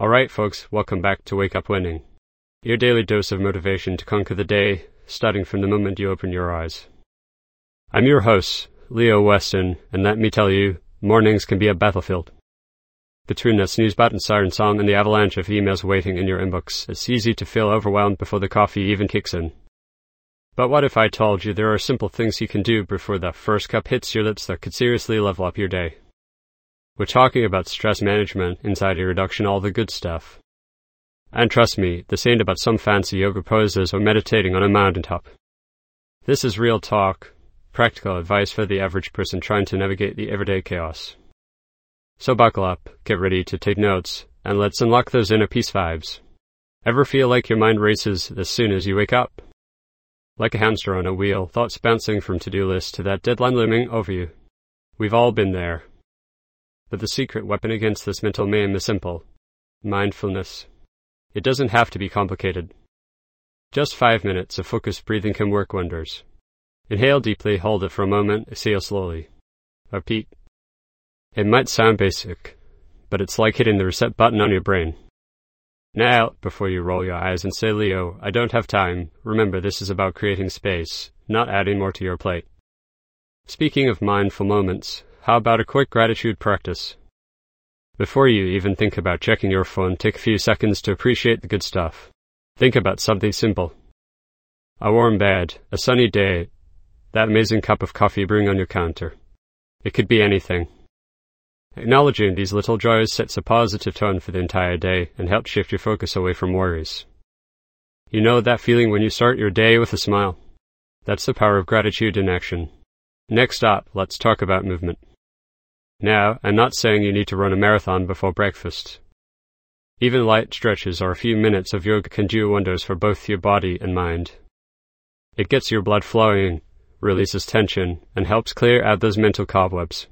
Alright folks, welcome back to Wake Up Winning, your daily dose of motivation to conquer the day, starting from the moment you open your eyes. I'm your host, Leo Weston, and let me tell you, mornings can be a battlefield. Between the snooze button siren song and the avalanche of emails waiting in your inbox, it's easy to feel overwhelmed before the coffee even kicks in. But what if I told you there are simple things you can do before that first cup hits your lips that could seriously level up your day? We're talking about stress management, anxiety reduction, all the good stuff. And trust me, this ain't about some fancy yoga poses or meditating on a mountaintop. This is real talk, practical advice for the average person trying to navigate the everyday chaos. So buckle up, get ready to take notes, and let's unlock those inner peace vibes. Ever feel like your mind races as soon as you wake up? Like a hamster on a wheel, thoughts bouncing from to-do list to that deadline looming over you. We've all been there. But the secret weapon against this mental mayhem is simple. Mindfulness. It doesn't have to be complicated. Just 5 minutes of focused breathing can work wonders. Inhale deeply, hold it for a moment, exhale slowly. Repeat. It might sound basic, but it's like hitting the reset button on your brain. Now out before you roll your eyes and say, Leo, I don't have time. Remember, this is about creating space, not adding more to your plate. Speaking of mindful moments, how about a quick gratitude practice? Before you even think about checking your phone, take a few seconds to appreciate the good stuff. Think about something simple. A warm bed, a sunny day, that amazing cup of coffee brewing on your counter. It could be anything. Acknowledging these little joys sets a positive tone for the entire day and helps shift your focus away from worries. You know that feeling when you start your day with a smile? That's the power of gratitude in action. Next up, let's talk about movement. Now, I'm not saying you need to run a marathon before breakfast. Even light stretches or a few minutes of yoga can do wonders for both your body and mind. It gets your blood flowing, releases tension, and helps clear out those mental cobwebs.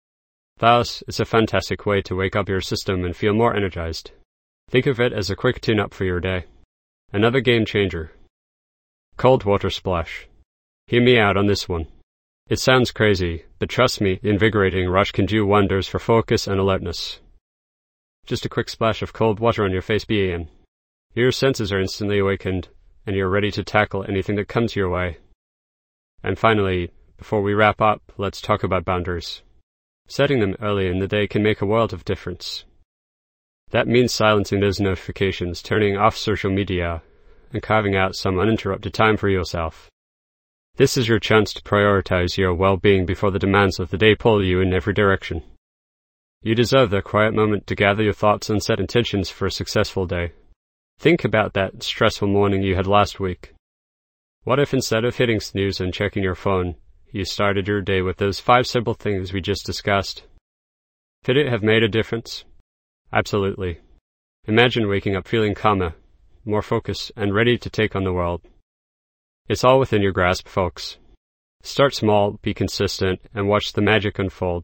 Thus, it's a fantastic way to wake up your system and feel more energized. Think of it as a quick tune-up for your day. Another game changer. Cold water splash. Hear me out on this one. It sounds crazy, but trust me, the invigorating rush can do wonders for focus and alertness. Just a quick splash of cold water on your face begin. Your senses are instantly awakened, and you're ready to tackle anything that comes your way. And finally, before we wrap up, let's talk about boundaries. Setting them early in the day can make a world of difference. That means silencing those notifications, turning off social media, and carving out some uninterrupted time for yourself. This is your chance to prioritize your well-being before the demands of the day pull you in every direction. You deserve that quiet moment to gather your thoughts and set intentions for a successful day. Think about that stressful morning you had last week. What if instead of hitting snooze and checking your phone, you started your day with those 5 simple things we just discussed? Could it have made a difference? Absolutely. Imagine waking up feeling calmer, more focused, and ready to take on the world. It's all within your grasp, folks. Start small, be consistent, and watch the magic unfold.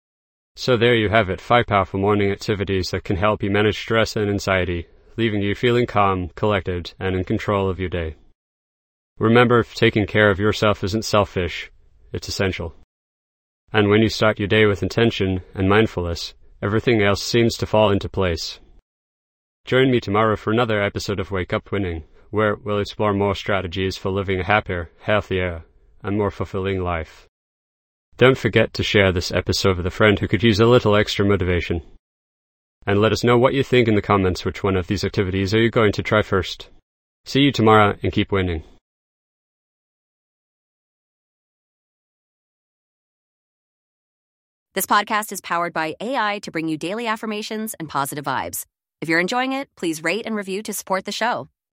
So there you have it, 5 powerful morning activities that can help you manage stress and anxiety, leaving you feeling calm, collected, and in control of your day. Remember, if taking care of yourself isn't selfish, it's essential. And when you start your day with intention and mindfulness, everything else seems to fall into place. Join me tomorrow for another episode of Wake Up Winning, where we'll explore more strategies for living a happier, healthier, and more fulfilling life. Don't forget to share this episode with a friend who could use a little extra motivation. And let us know what you think in the comments. Which one of these activities are you going to try first? See you tomorrow and keep winning. This podcast is powered by AI to bring you daily affirmations and positive vibes. If you're enjoying it, please rate and review to support the show.